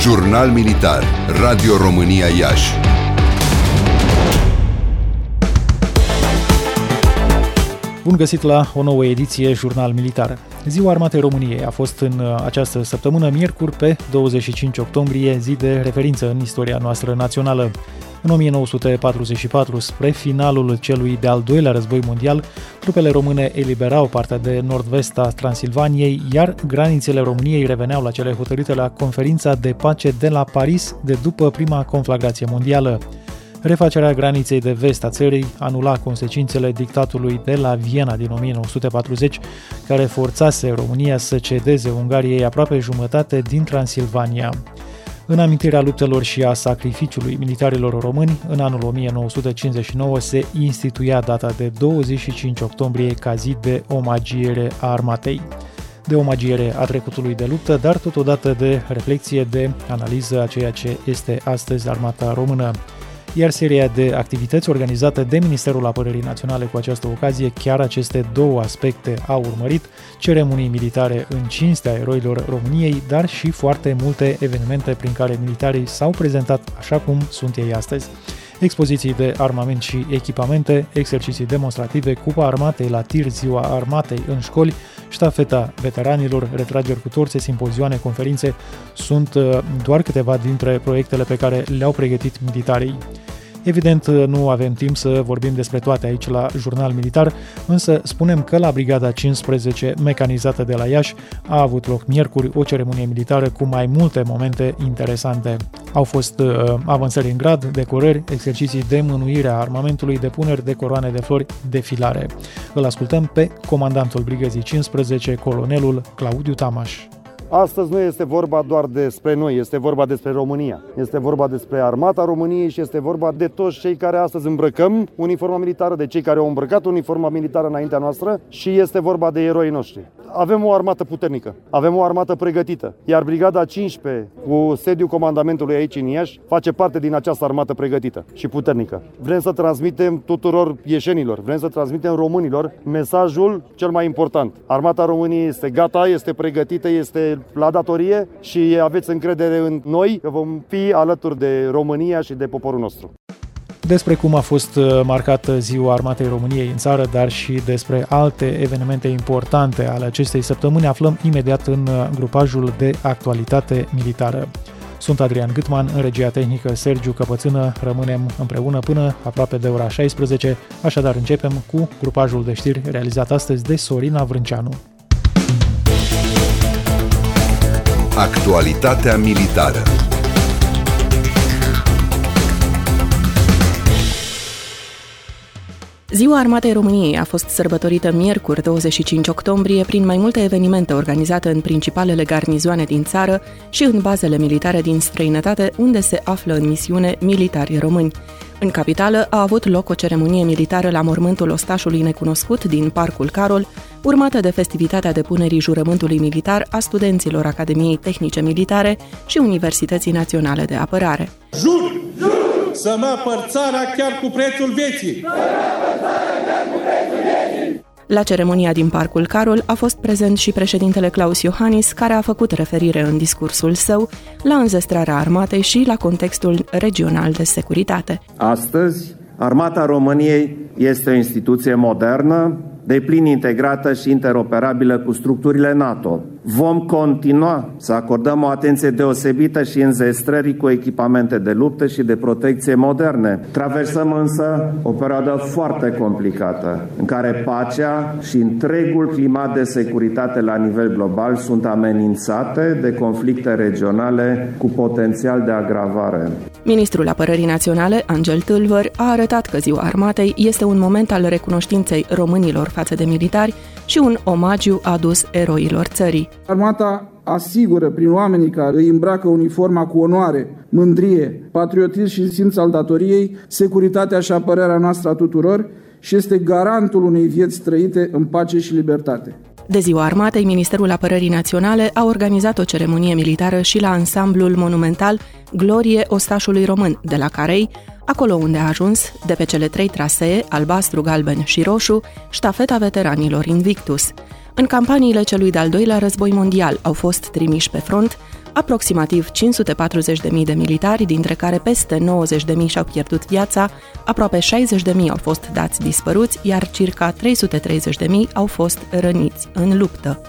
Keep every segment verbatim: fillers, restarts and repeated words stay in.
Jurnal Militar, Radio România Iași. Bun găsit la o nouă ediție Jurnal Militar. Ziua Armatei României a fost în această săptămână, miercuri, pe douăzeci și cinci octombrie, zi de referință în istoria noastră națională. În o mie nouă sute patruzeci și patru, spre finalul celui de-al doilea război mondial, trupele române eliberau partea de nord-vest a Transilvaniei, iar granițele României reveneau la cele hotărâte la conferința de pace de la Paris de după prima conflagrație mondială. Refacerea graniței de vest a țării anula consecințele dictatului de la Viena din o mie nouă sute patruzeci, care forțase România să cedeze Ungariei aproape jumătate din Transilvania. În amintirea luptelor și a sacrificiului militarilor români, în anul o mie nouă sute cincizeci și nouă se instituia data de douăzeci și cinci octombrie ca zi de omagiere a armatei. De omagiere a trecutului de luptă, dar totodată de reflexie, de analiză a ceea ce este astăzi armata română. Iar seria de activități organizate de Ministerul Apărării Naționale cu această ocazie, chiar aceste două aspecte au urmărit: ceremonii militare în cinstea eroilor României, dar și foarte multe evenimente prin care militarii s-au prezentat așa cum sunt ei astăzi. Expoziții de armament și echipamente, exerciții demonstrative, Cupa Armatei la tir, Ziua Armatei în școli, ștafeta veteranilor, retrageri cu torțe, simpozioane, conferințe sunt doar câteva dintre proiectele pe care le-au pregătit militarii. Evident, nu avem timp să vorbim despre toate aici la Jurnal Militar, însă spunem că la Brigada cincisprezece mecanizată de la Iași a avut loc miercuri o ceremonie militară cu mai multe momente interesante. Au fost uh, avansări în grad, decorări, exerciții de mânuire a armamentului, depuneri de coroane de flori, defilare. Îl ascultăm pe comandantul Brigăzii cincisprezece, colonelul Claudiu Tamaș. Astăzi nu este vorba doar despre noi, este vorba despre România. Este vorba despre armata României și este vorba de toți cei care astăzi îmbrăcăm uniforma militară, de cei care au îmbrăcat uniforma militară înaintea noastră și este vorba de eroii noștri. Avem o armată puternică, avem o armată pregătită, iar Brigada cincisprezece, cu sediul comandamentului aici în Iași, face parte din această armată pregătită și puternică. Vrem să transmitem tuturor ieșenilor, vrem să transmitem românilor mesajul cel mai important. Armata României este gata, este pregătită, este la datorie și aveți încredere în noi că vom fi alături de România și de poporul nostru. Despre cum a fost marcată Ziua Armatei României în țară, dar și despre alte evenimente importante ale acestei săptămâni, aflăm imediat în grupajul de actualitate militară. Sunt Adrian Gâtman, în regia tehnică Sergiu Căpățână. Rămânem împreună până aproape de ora șaisprezece, așadar începem cu grupajul de știri realizat astăzi de Sorina Vrânceanu. Actualitatea militară. Ziua Armatei României a fost sărbătorită miercuri, douăzeci și cinci octombrie, prin mai multe evenimente organizate în principalele garnizoane din țară și în bazele militare din străinătate, unde se află în misiune militari români. În capitală a avut loc o ceremonie militară la mormântul ostașului necunoscut din Parcul Carol, urmată de festivitatea depunerii jurământului militar a studenților Academiei Tehnice Militare și Universității Naționale de Apărare. Jur! Jur! Să-mi apăr țara chiar cu prețul vieții! La ceremonia din Parcul Carol a fost prezent și președintele Claus Iohannis, care a făcut referire în discursul său la înzestrarea armatei și la contextul regional de securitate. Astăzi, Armata României este o instituție modernă, deplin integrată și interoperabilă cu structurile NATO. Vom continua să acordăm o atenție deosebită și înzestrării cu echipamente de luptă și de protecție moderne. Traversăm însă o perioadă foarte complicată, în care pacea și întregul climat de securitate la nivel global sunt amenințate de conflicte regionale cu potențial de agravare. Ministrul Apărării Naționale, Angel Tâlvăr, a arătat că Ziua Armatei este un moment al recunoștinței românilor față de militari și un omagiu adus eroilor țării. Armata asigură prin oamenii care îi îmbracă uniforma cu onoare, mândrie, patriotism și simț al datoriei, securitatea și apărarea noastră a tuturor și este garantul unei vieți trăite în pace și libertate. De Ziua Armatei, Ministerul Apărării Naționale a organizat o ceremonie militară și la ansamblul monumental Glorie Ostașului Român de la Carei, acolo unde a ajuns, de pe cele trei trasee, albastru, galben și roșu, ștafeta veteranilor Invictus. În campaniile celui de-al doilea război mondial au fost trimiși pe front Aproximativ cinci sute patruzeci de mii de militari, dintre care peste nouăzeci de mii și-au pierdut viața, aproape șaizeci de mii au fost dați dispăruți, iar circa trei sute treizeci de mii au fost răniți în luptă.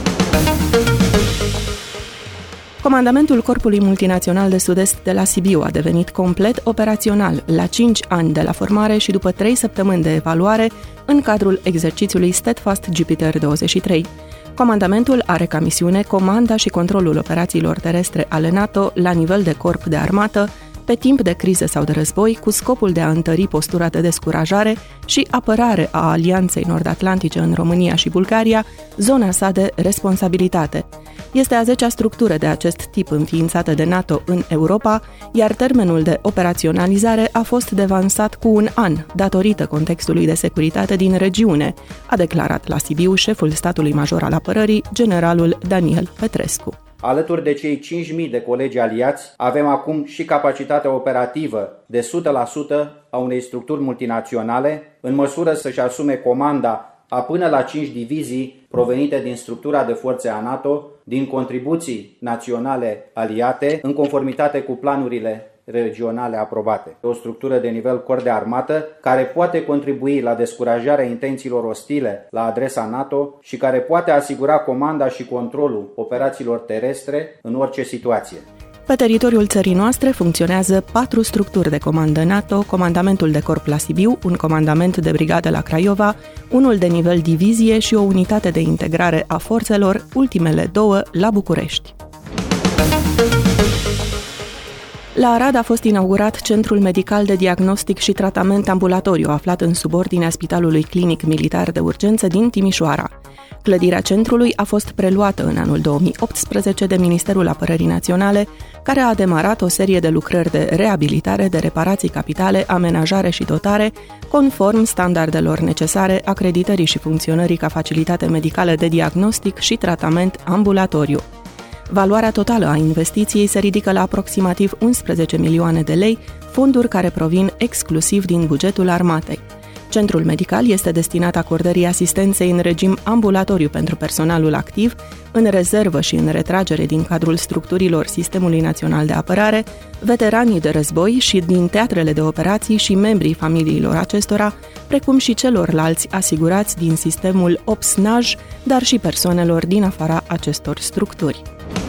Comandamentul Corpului Multinațional de Sud-Est de la Sibiu a devenit complet operațional la cinci ani de la formare și după trei săptămâni de evaluare în cadrul exercițiului Steadfast Jupiter douăzeci și trei. Comandamentul are ca misiune comanda și controlul operațiilor terestre ale NATO la nivel de corp de armată, pe timp de criză sau de război, cu scopul de a întări postura de descurajare și apărare a Alianței Nord-Atlantice în România și Bulgaria, zona sa de responsabilitate. Este a zecea structură de acest tip înființată de NATO în Europa, iar termenul de operaționalizare a fost devansat cu un an, datorită contextului de securitate din regiune, a declarat la Sibiu șeful statului major al apărării, generalul Daniel Petrescu. Alături de cei cinci mii de colegi aliați, avem acum și capacitatea operativă de o sută la sută a unei structuri multinaționale, în măsură să-și asume comanda a până la cinci divizii provenite din structura de forțe a NATO, din contribuții naționale aliate, în conformitate cu planurile regionale aprobate. O structură de nivel corp de armată care poate contribui la descurajarea intențiilor ostile la adresa NATO și care poate asigura comanda și controlul operațiilor terestre în orice situație. Pe teritoriul țării noastre funcționează patru structuri de comandă NATO, comandamentul de corp la Sibiu, un comandament de brigadă la Craiova, unul de nivel divizie și o unitate de integrare a forțelor, ultimele două la București. La Arad a fost inaugurat Centrul Medical de Diagnostic și Tratament Ambulatoriu, aflat în subordinea Spitalului Clinic Militar de Urgență din Timișoara. Clădirea centrului a fost preluată în anul două mii optsprezece de Ministerul Apărării Naționale, care a demarat o serie de lucrări de reabilitare, de reparații capitale, amenajare și dotare, conform standardelor necesare acreditării și funcționării ca facilitate medicală de diagnostic și tratament ambulatoriu. Valoarea totală a investiției se ridică la aproximativ unsprezece milioane de lei, fonduri care provin exclusiv din bugetul armatei. Centrul medical este destinat acordării asistenței în regim ambulatoriu pentru personalul activ, în rezervă și în retragere din cadrul structurilor Sistemului Național de Apărare, veteranii de război și din teatrele de operații și membrii familiilor acestora, precum și celorlalți asigurați din sistemul O P S N A J, dar și persoanelor din afara acestor structuri.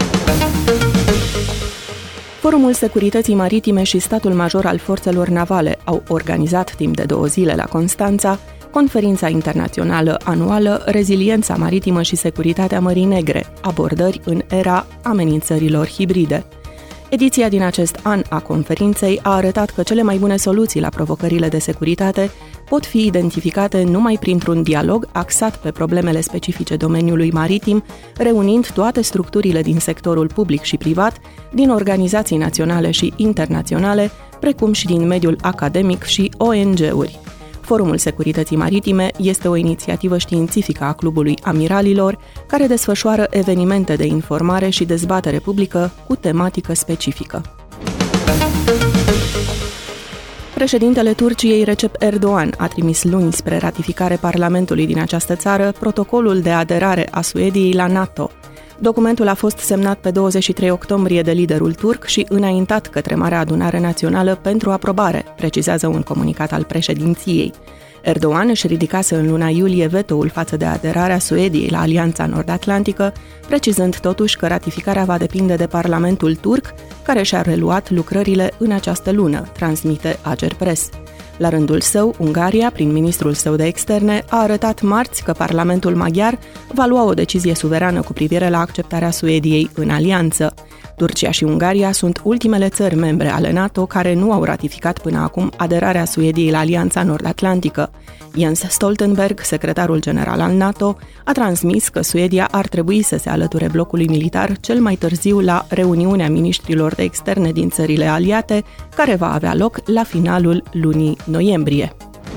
Forumul Securității Maritime și Statul Major al Forțelor Navale au organizat timp de două zile la Constanța conferința internațională anuală Reziliența maritimă și securitatea Mării Negre, abordări în era amenințărilor hibride. Ediția din acest an a conferinței a arătat că cele mai bune soluții la provocările de securitate pot fi identificate numai printr-un dialog axat pe problemele specifice domeniului maritim, reunind toate structurile din sectorul public și privat, din organizații naționale și internaționale, precum și din mediul academic și O N G-uri. Forumul Securității Maritime este o inițiativă științifică a Clubului Amiralilor, care desfășoară evenimente de informare și dezbatere publică cu tematică specifică. Președintele Turciei Recep Erdogan a trimis luni spre ratificare Parlamentului din această țară protocolul de aderare a Suediei la NATO. Documentul a fost semnat pe douăzeci și trei octombrie de liderul turc și înaintat către Marea Adunare Națională pentru aprobare, precizează un comunicat al președinției. Erdogan își ridicase în luna iulie vetoul față de aderarea Suediei la Alianța Nord-Atlantică, precizând totuși că ratificarea va depinde de Parlamentul turc, care și-a reluat lucrările în această lună, transmite Agerpres. La rândul său, Ungaria, prin ministrul său de externe, a arătat marți că Parlamentul maghiar va lua o decizie suverană cu privire la acceptarea Suediei în alianță. Turcia și Ungaria sunt ultimele țări membre ale NATO care nu au ratificat până acum aderarea Suediei la Alianța Nord-Atlantică. Jens Stoltenberg, secretarul general al NATO, a transmis că Suedia ar trebui să se alăture blocului militar cel mai târziu la reuniunea miniștrilor de externe din țările aliate, care va avea loc la finalul lunii noiembrie.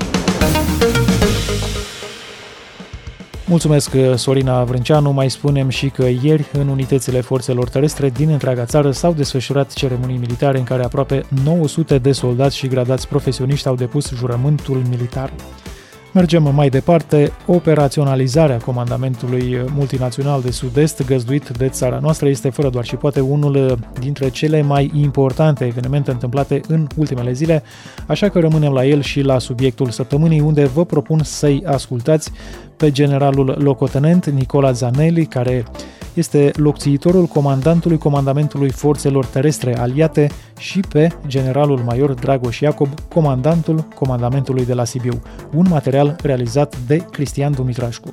Mulțumesc, Sorina Vrânceanu. Mai spunem și că ieri, în unitățile forțelor terestre din întreaga țară, s-au desfășurat ceremonii militare în care aproape nouă sute de soldați și gradați profesioniști au depus jurământul militar. Mergem mai departe. Operaționalizarea Comandamentului Multinațional de Sud-Est găzduit de țara noastră este fără doar și poate unul dintre cele mai importante evenimente întâmplate în ultimele zile, așa că rămânem la el și la subiectul săptămânii, unde vă propun să-i ascultați pe generalul locotenent Nicola Zanelli, care este locțiitorul comandantului Comandamentului Forțelor Terestre Aliate, și pe generalul major Dragoș Iacob, comandantul Comandamentului de la Sibiu. Un material realizat de Cristian Dumitrașcu.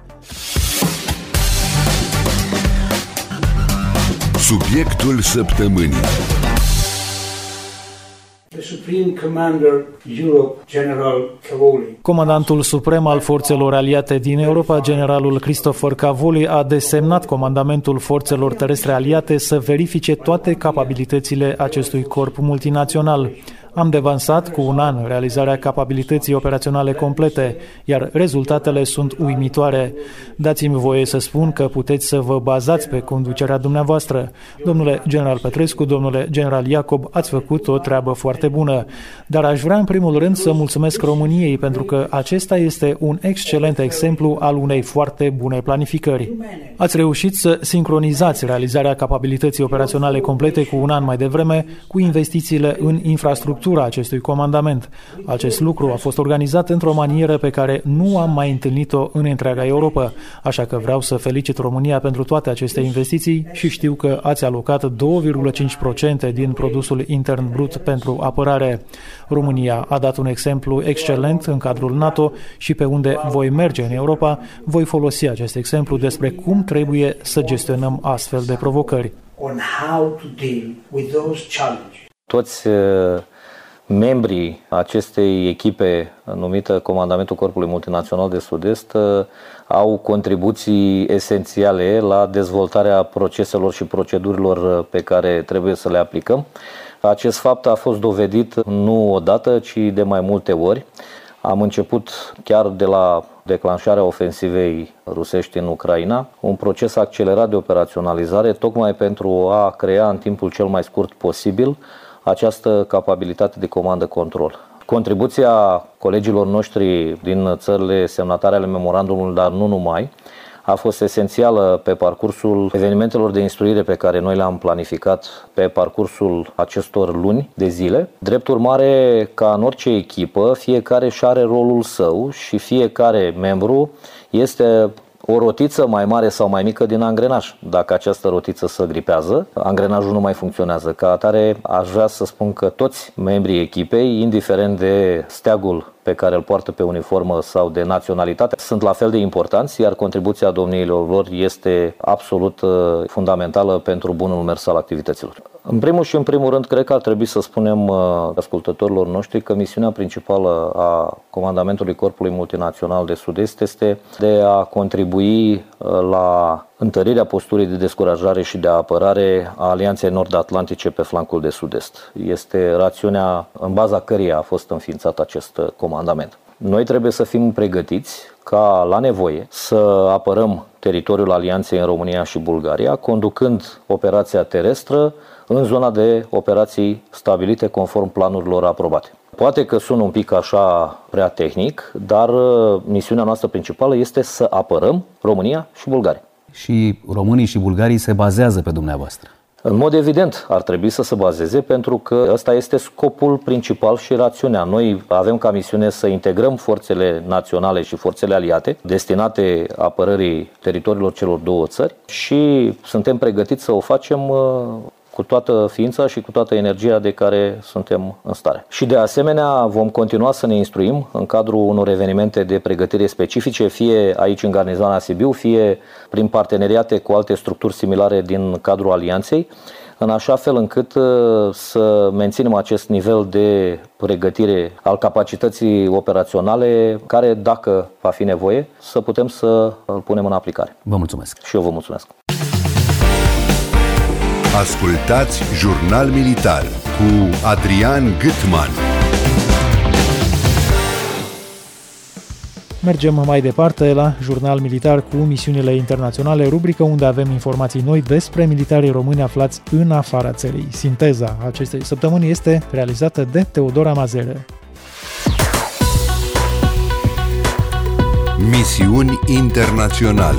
Subiectul săptămânii. The Supreme Commander Europe, General Cavoli. Comandantul suprem al forțelor aliate din Europa, generalul Christopher Cavoli, a desemnat Comandamentul Forțelor Terestre Aliate să verifice toate capabilitățile acestui corp multinațional. Am devansat cu un an realizarea capabilității operaționale complete, iar rezultatele sunt uimitoare. Dați-mi voie să spun că puteți să vă bazați pe conducerea dumneavoastră. Domnule general Petrescu, domnule general Iacob, ați făcut o treabă foarte bună. Dar aș vrea în primul rând să mulțumesc României, pentru că acesta este un excelent exemplu al unei foarte bune planificări. Ați reușit să sincronizați realizarea capabilității operaționale complete cu un an mai devreme cu investițiile în infrastructură acestui comandament. Acest lucru a fost organizat într-o manieră pe care nu am mai întâlnit-o în întreaga Europa, așa că vreau să felicit România pentru toate aceste investiții și știu că ați alocat două virgulă cinci la sută din produsul intern brut pentru apărare. România a dat un exemplu excelent în cadrul NATO și pe unde voi merge în Europa, voi folosi acest exemplu despre cum trebuie să gestionăm astfel de provocări. On how to deal with those challenges. Toți membrii acestei echipe numită Comandamentul Corpului Multinațional de Sud-Est au contribuții esențiale la dezvoltarea proceselor și procedurilor pe care trebuie să le aplicăm. Acest fapt a fost dovedit nu odată, ci de mai multe ori. Am început chiar de la declanșarea ofensivei rusești în Ucraina, un proces accelerat de operaționalizare, tocmai pentru a crea în timpul cel mai scurt posibil această capabilitate de comandă-control. Contribuția colegilor noștri din țările semnatare ale memorandumului, dar nu numai, a fost esențială pe parcursul evenimentelor de instruire pe care noi le-am planificat pe parcursul acestor luni de zile. Drept urmare, ca în orice echipă, fiecare își are rolul său și fiecare membru este o rotiță mai mare sau mai mică din angrenaj. Dacă această rotiță se gripează, angrenajul nu mai funcționează. Ca atare, aș vrea să spun că toți membrii echipei, indiferent de steagul pe care îl poartă pe uniformă sau de naționalitate, sunt la fel de importanți, iar contribuția domniilor lor este absolut fundamentală pentru bunul mers al activităților. În primul și în primul rând, cred că ar trebui să spunem ascultătorilor noștri că misiunea principală a Comandamentului Corpului Multinațional de Sud-Est este de a contribui la întărirea posturii de descurajare și de apărare a Alianței Nord-Atlantice pe flancul de sud-est. Este rațiunea în baza căreia a fost înființat acest comandament. Noi trebuie să fim pregătiți ca la nevoie să apărăm teritoriul Alianței în România și Bulgaria, conducând operația terestră în zona de operații stabilite conform planurilor aprobate. Poate că sună un pic așa prea tehnic, dar misiunea noastră principală este să apărăm România și Bulgaria. Și românii și bulgarii se bazează pe dumneavoastră. În mod evident ar trebui să se bazeze, pentru că ăsta este scopul principal și rațiunea. Noi avem ca misiune să integrăm forțele naționale și forțele aliate destinate apărării teritoriilor celor două țări și suntem pregătiți să o facem cu toată ființa și cu toată energia de care suntem în stare. Și de asemenea vom continua să ne instruim în cadrul unor evenimente de pregătire specifice, fie aici în garnizoana Sibiu, fie prin parteneriate cu alte structuri similare din cadrul Alianței, în așa fel încât să menținem acest nivel de pregătire al capacității operaționale, care, dacă va fi nevoie, să putem să îl punem în aplicare. Vă mulțumesc. Și eu vă mulțumesc. Ascultați Jurnal Militar cu Adrian Gutman. Mergem mai departe la Jurnal Militar cu misiunile internaționale, rubrică unde avem informații noi despre militarii români aflați în afara țării. Sinteza acestei săptămâni este realizată de Teodora Mazere. Misiuni internaționale.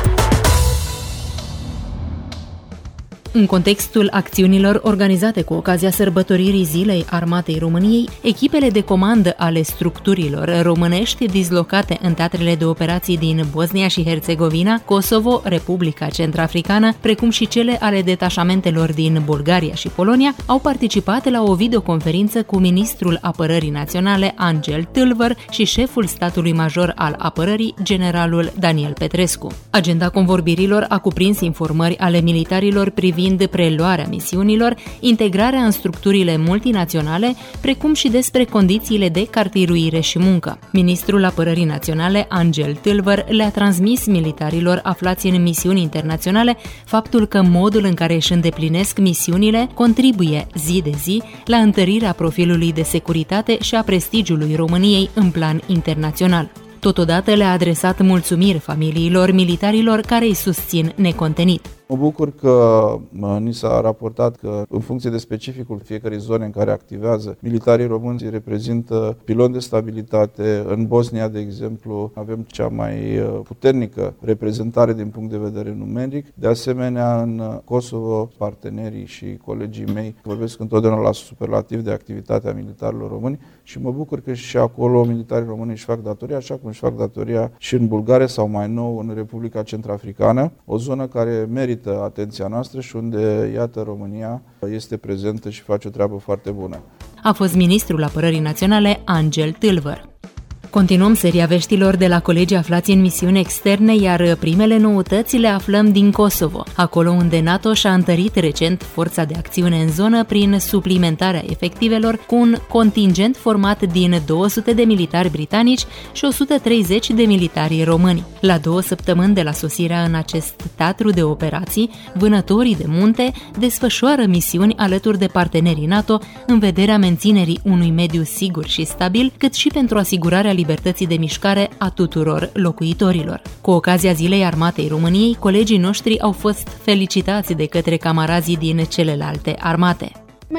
În contextul acțiunilor organizate cu ocazia sărbătoririi Zilei Armatei României, echipele de comandă ale structurilor românești dislocate în teatrele de operații din Bosnia și Herțegovina, Kosovo, Republica Centrafricană, precum și cele ale detașamentelor din Bulgaria și Polonia, au participat la o videoconferință cu ministrul Apărării Naționale, Angel Tâlvăr, și șeful statului major al apărării, generalul Daniel Petrescu. Agenda convorbirilor a cuprins informări ale militarilor privind preluarea misiunilor, integrarea în structurile multinaționale, precum și despre condițiile de cartiruire și muncă. Ministrul Apărării Naționale, Angel Tâlvăr, le-a transmis militarilor aflați în misiuni internaționale faptul că modul în care își îndeplinesc misiunile contribuie zi de zi la întărirea profilului de securitate și a prestigiului României în plan internațional. Totodată le-a adresat mulțumiri familiilor militarilor care îi susțin necontenit. Mă bucur că ni s-a raportat că, în funcție de specificul fiecărei zone în care activează, militarii români reprezintă pilon de stabilitate. În Bosnia, de exemplu, avem cea mai puternică reprezentare din punct de vedere numeric. De asemenea, în Kosovo, partenerii și colegii mei vorbesc întotdeauna la superlativ de activitatea militarilor români și mă bucur că și acolo militarii români își fac datoria, așa cum își fac datoria și în Bulgaria sau mai nou în Republica Centrafricană, o zonă care merită atenția noastră și unde, iată, România este prezentă și face o treabă foarte bună. A fost ministrul Apărării Naționale, Angel Tâlvăr. Continuăm seria veștilor de la colegii aflați în misiuni externe, iar primele noutăți le aflăm din Kosovo, acolo unde NATO și-a întărit recent forța de acțiune în zonă prin suplimentarea efectivelor cu un contingent format din două sute de militari britanici și o sută treizeci de militari români. La două săptămâni de la sosirea în acest teatru de operații, vânătorii de munte desfășoară misiuni alături de partenerii NATO în vederea menținerii unui mediu sigur și stabil, cât și pentru asigurarea libertății de mișcare a tuturor locuitorilor. Cu ocazia Zilei Armatei României, colegii noștri au fost felicitați de către camarazii din celelalte armate.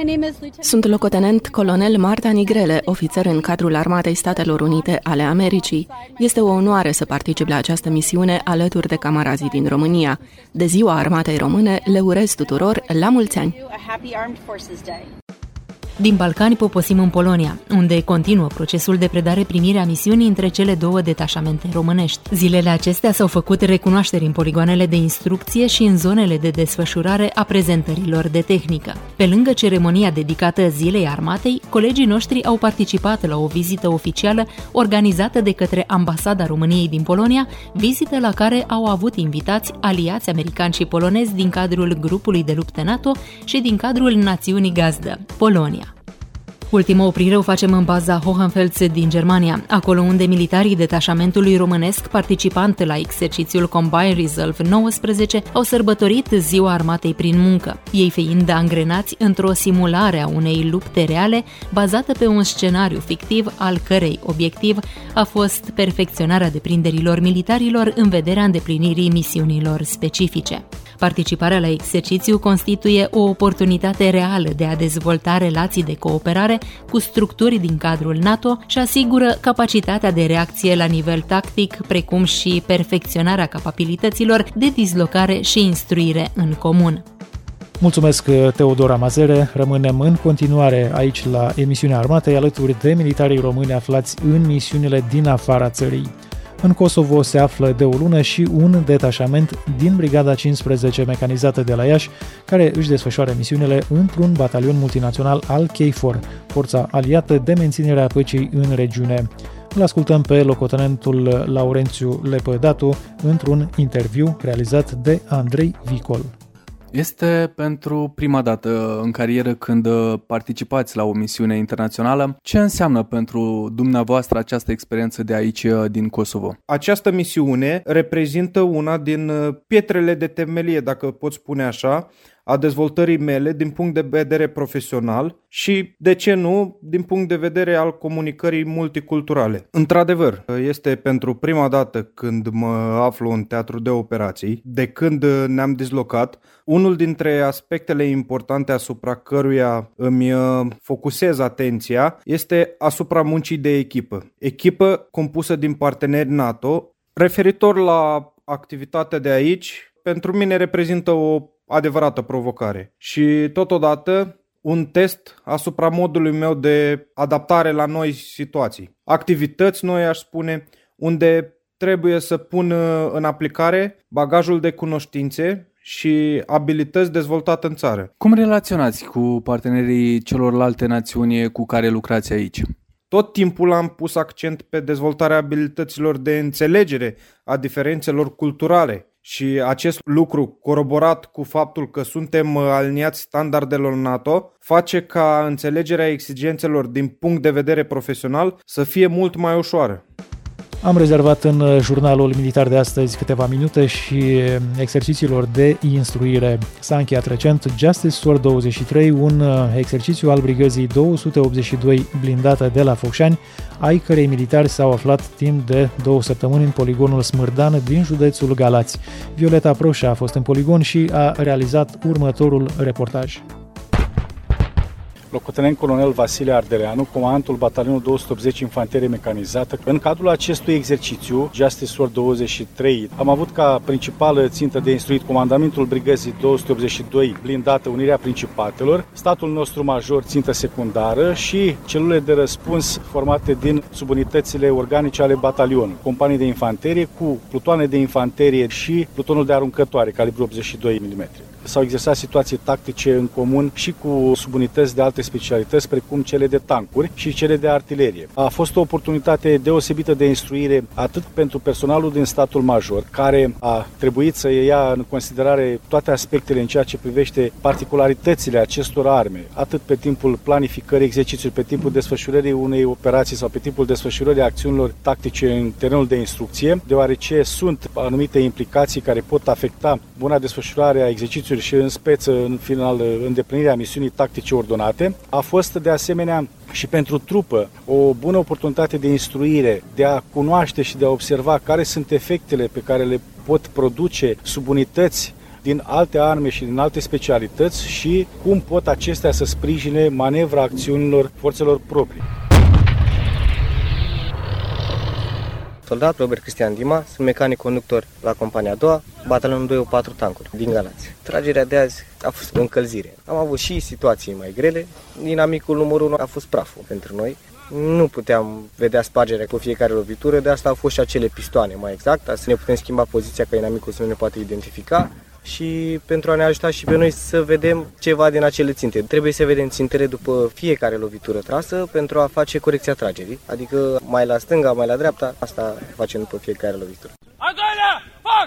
Sunt locotenent colonel Marta Nigrele, ofițer în cadrul Armatei Statelor Unite ale Americii. Este o onoare să particip la această misiune alături de camarazii din România. De Ziua Armatei Române le urez tuturor la mulți ani! Din Balcani poposim în Polonia, unde continuă procesul de predare-primire a misiunii între cele două detașamente românești. Zilele acestea s-au făcut recunoașteri în poligoanele de instrucție și în zonele de desfășurare a prezentărilor de tehnică. Pe lângă ceremonia dedicată Zilei Armatei, colegii noștri au participat la o vizită oficială organizată de către Ambasada României din Polonia, vizită la care au avut invitați aliați americani și polonezi din cadrul grupului de luptă NATO și din cadrul națiunii gazdă, Polonia. Ultima oprire o facem în baza Hohenfels din Germania, acolo unde militarii detașamentului românesc participant la exercițiul Combined Resolve nouăsprezece au sărbătorit Ziua Armatei prin muncă, ei fiind angrenați într-o simulare a unei lupte reale bazată pe un scenariu fictiv, al cărei obiectiv a fost perfecționarea deprinderilor militarilor în vederea îndeplinirii misiunilor specifice. Participarea la exercițiu constituie o oportunitate reală de a dezvolta relații de cooperare cu structuri din cadrul NATO și asigură capacitatea de reacție la nivel tactic, precum și perfecționarea capabilităților de dislocare și instruire în comun. Mulțumesc, Teodora Mazere. Rămânem în continuare aici la emisiunea Armatei alături de militarii români aflați în misiunile din afara țării. În Kosovo se află de o lună și un detașament din Brigada cincisprezece mecanizată de la Iași, care își desfășoară misiunile într-un batalion multinațional al KFOR, forța aliată de menținere a păcii în regiune. Îl ascultăm pe locotenentul Laurențiu Lepădatu într-un interviu realizat de Andrei Vicol. Este pentru prima dată în carieră când participați la o misiune internațională. Ce înseamnă pentru dumneavoastră această experiență de aici, din Kosovo? Această misiune reprezintă una din pietrele de temelie, dacă pot spune așa, a dezvoltării mele din punct de vedere profesional și, de ce nu, din punct de vedere al comunicării multiculturale. Într-adevăr, este pentru prima dată când mă aflu în teatru de operații, de când ne-am dislocat. Unul dintre aspectele importante asupra căruia îmi focusez atenția este asupra muncii de echipă. Echipă compusă din parteneri NATO, Referitor la activitatea de aici, pentru mine reprezintă o adevărată provocare și totodată un test asupra modului meu de adaptare la noi situații. Activități noi, aș spune, unde trebuie să pun în aplicare bagajul de cunoștințe și abilități dezvoltate în țară. Cum relaționați cu partenerii celorlalte națiuni cu care lucrați aici? Tot timpul am pus accent pe dezvoltarea abilităților de înțelegere a diferențelor culturale și acest lucru, coroborat cu faptul că suntem aliniați standardelor NATO, face ca înțelegerea exigențelor din punct de vedere profesional să fie mult mai ușoară. Am rezervat în jurnalul militar de astăzi câteva minute și exercițiilor de instruire. S-a încheiat recent Justice Sword douăzeci și trei, un exercițiu al brigăzii două sute optzeci și doi blindată de la Focșani, ai cărei militari s-au aflat timp de două săptămâni în poligonul Smârdan din județul Galați. Violeta Proșa a fost în poligon și a realizat următorul reportaj. Locotenent colonel Vasile Ardeleanu, comandantul batalionului două sute optzeci Infanterie Mecanizată. În cadrul acestui exercițiu, Justice Sword douăzeci și trei, am avut ca principală țintă de instruit comandamentul brigăzii două sute optzeci și doi blindată Unirea Principatelor, statul nostru major țintă secundară și celule de răspuns formate din subunitățile organice ale batalionului, companii de infanterie cu plutoane de infanterie și plutonul de aruncătoare, calibru optzeci și doi milimetri. S-au exersat situații tactice în comun și cu subunități de alte specialități, precum cele de tancuri și cele de artilerie. A fost o oportunitate deosebită de instruire atât pentru personalul din statul major, care a trebuit să ia în considerare toate aspectele în ceea ce privește particularitățile acestor arme, atât pe timpul planificării exercițiului, pe timpul desfășurării unei operații sau pe timpul desfășurării acțiunilor tactice în terenul de instrucție, deoarece sunt anumite implicații care pot afecta buna desfășurare a exercițiului și în speță, în final, îndeplinirea misiunii tactice ordonate. A fost de asemenea și pentru trupă o bună oportunitate de instruire, de a cunoaște și de a observa care sunt efectele pe care le pot produce subunități din alte arme și din alte specialități și cum pot acestea să sprijine manevra acțiunilor forțelor proprii. Soldat Robert Cristian Dima, sunt mecanic conductor la compania a doua, batalionul doi unu patru tancuri din Galați. Tragerea de azi a fost o încălzire. Am avut și situații mai grele. Dinamicul numărul unu a fost praful pentru noi. Nu puteam vedea spargerea cu fiecare lovitură, de asta au fost și acele pistoane mai exact, să ne putem schimba poziția ca inamicul să nu ne poate identifica și pentru a ne ajuta și pe noi să vedem ceva din acele ținte. Trebuie să vedem țintele după fiecare lovitură trasă pentru a face corecția tragerii, adică mai la stânga, mai la dreapta, asta facem după fiecare lovitură. Al doilea, foc!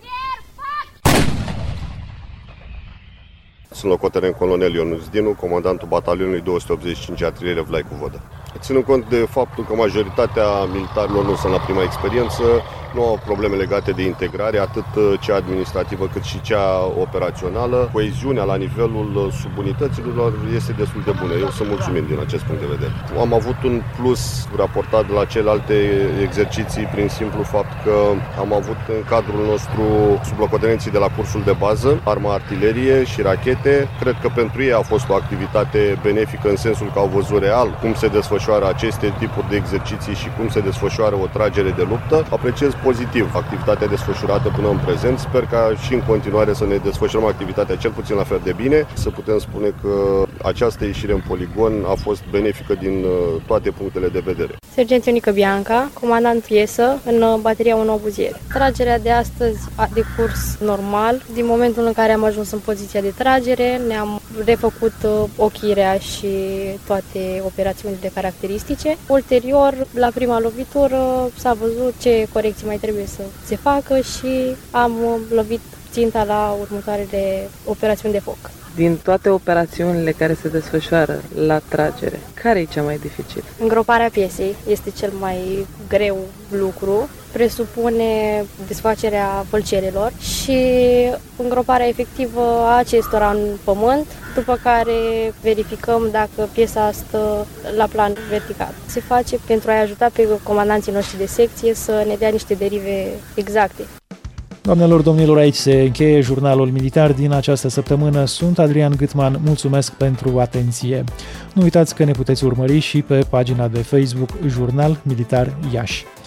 Sunt locotenent colonel Ionuț Dinu, comandantul batalionului două sute optzeci și cinci Artilerie Vlaicu Vodă. Ținând cont de faptul că majoritatea militarilor nu sunt la prima experiență, nu au probleme legate de integrare, atât cea administrativă cât și cea operațională. Coeziunea la nivelul subunităților este destul de bună. Eu sunt mulțumit din acest punct de vedere. Am avut un plus raportat la celelalte exerciții prin simplu fapt că am avut în cadrul nostru sublocotenenții de la cursul de bază, arma artilerie și rachete. Cred că pentru ei a fost o activitate benefică în sensul că au văzut real cum se desfășoară aceste tipuri de exerciții și cum se desfășoară o tragere de luptă. Apreciez pozitiv activitatea desfășurată până în prezent. Sper ca și în continuare să ne desfășurăm activitatea cel puțin la fel de bine. Să putem spune că această ieșire în poligon a fost benefică din toate punctele de vedere. Sergent Ionică Bianca, comandant piesă în bateria unu Obuzieri. Tragerea de astăzi a decurs normal. Din momentul în care am ajuns în poziția de tragere, ne-am refăcut ochirea și toate operațiunile caracteristice. Ulterior, la prima lovitură, s-a văzut ce corecții mai trebuie să se facă și am lovit ținta la următoarele operațiuni de foc. Din toate operațiunile care se desfășoară la tragere, care e cea mai dificil? Îngroparea piesei este cel mai greu lucru. Presupune desfacerea vâlcerelor și îngroparea efectivă a acestora în pământ, după care verificăm dacă piesa stă la plan vertical. Se face pentru a ajuta pe comandanții noștri de secție să ne dea niște derive exacte. Doamnelor, domnilor, aici se încheie jurnalul militar din această săptămână. Sunt Adrian Gâtman, mulțumesc pentru atenție. Nu uitați că ne puteți urmări și pe pagina de Facebook Jurnal Militar Iași.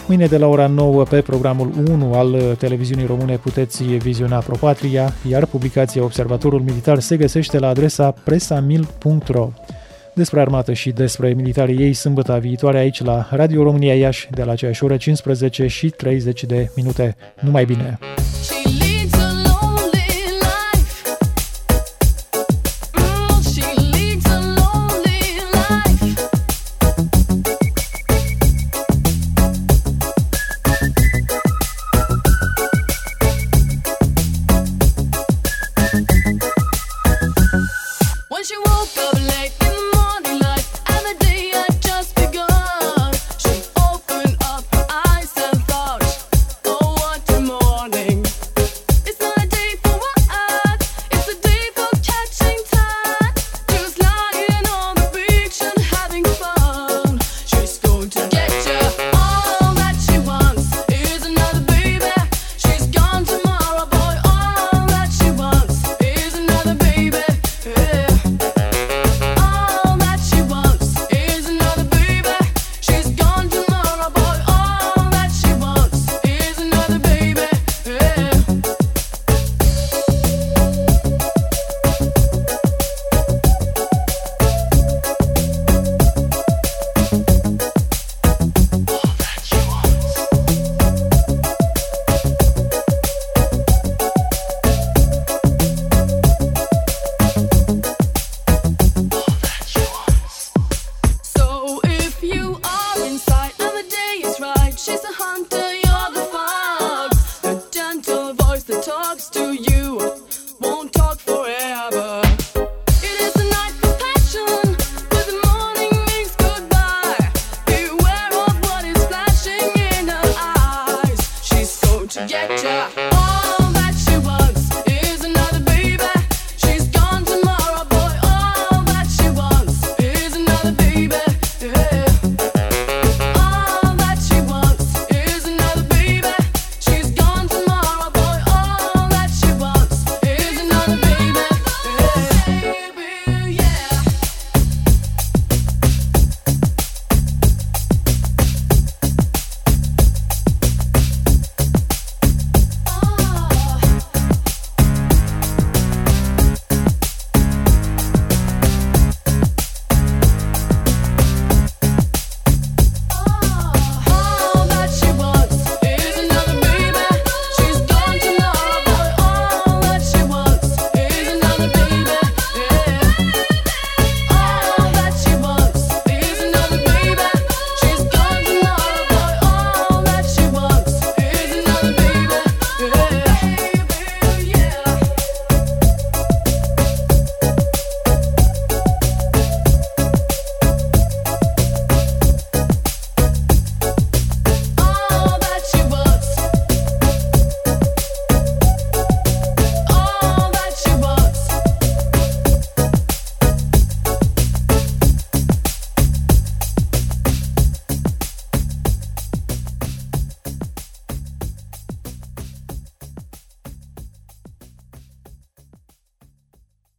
Mâine de la ora nouă pe programul unu al televiziunii române puteți viziona ProPatria, iar publicația Observatorul Militar se găsește la adresa presamil punct ro. Despre armată și despre militarii ei sâmbătă viitoare aici la Radio România Iași de la aceeași oră cincisprezece și treizeci de minute. Numai bine!